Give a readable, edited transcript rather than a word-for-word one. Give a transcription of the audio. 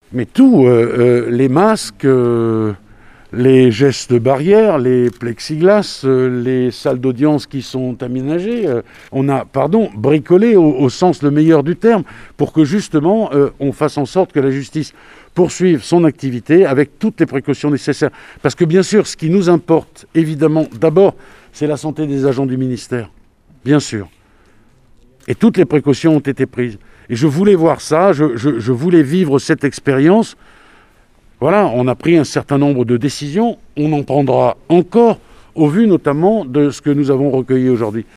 Mais tout, les masques, les gestes barrières, les plexiglas, les salles d'audience qui sont aménagées, on a, bricolé au sens le meilleur du terme pour que justement on fasse en sorte que la justice poursuive son activité avec toutes les précautions nécessaires. Parce que bien sûr, ce qui nous importe, évidemment, d'abord, c'est la santé des agents du ministère, bien sûr. Et toutes les précautions ont été prises. Et je voulais voir ça, je voulais vivre cette expérience. Voilà, on a pris un certain nombre de décisions, on en prendra encore, au vu notamment de ce que nous avons recueilli aujourd'hui.